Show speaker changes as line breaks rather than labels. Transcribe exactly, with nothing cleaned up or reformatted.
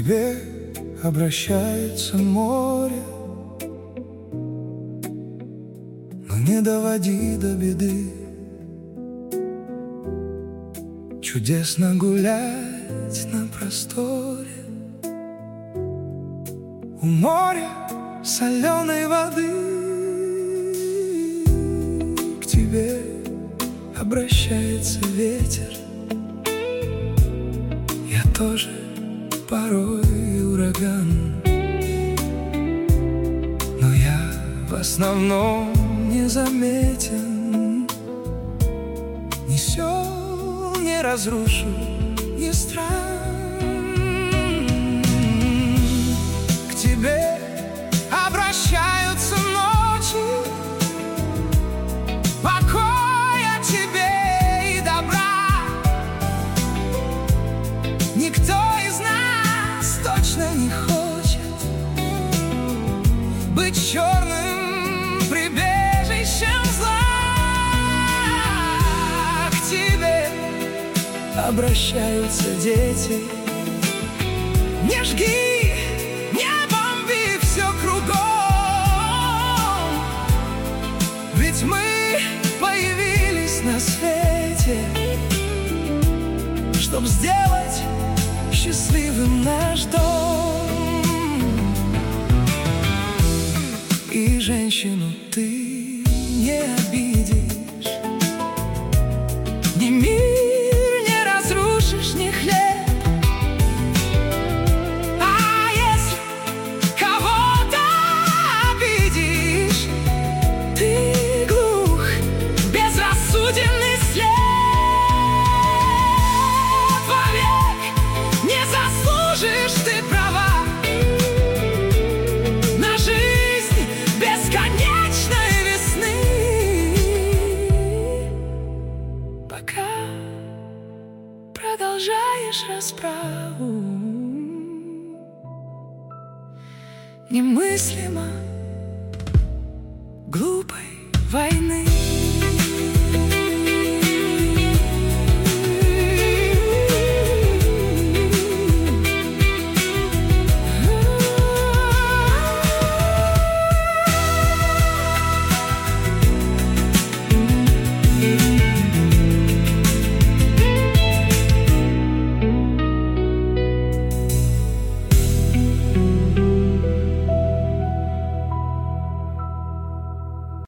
тебе обращается море, но не доводи до беды. Чудесно гулять на просторе у моря соленой воды. К тебе обращается ветер, я тоже порой ураган, но я в основном незаметен. Ни сел не разрушу, ни стран. К тебе обращаются ночи, покоя тебе и добра. Никто из нас точно не хочет быть черным прибежищем зла. К тебе обращаются дети, не жги, не бомби все кругом, ведь мы появились на свете, чтоб сделать счастливым наш дом. И женщину ты не обидишь, ни мир не разрушишь, ни хлеб. А если кого-то обидишь, ты глух, безрассуденный след. Вовек не заслужишь ты права на жизнь бесконечной весны. Пока продолжаешь расправу немыслимо глупой войны.